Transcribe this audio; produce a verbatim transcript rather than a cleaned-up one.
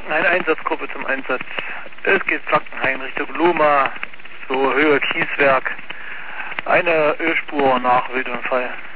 Frankenhain-Einsatzgruppe zum Einsatz. Es geht Frankenhain Richtung Luma, so Höhe Kieswerk. Eine Ölspur nach Wildunfall.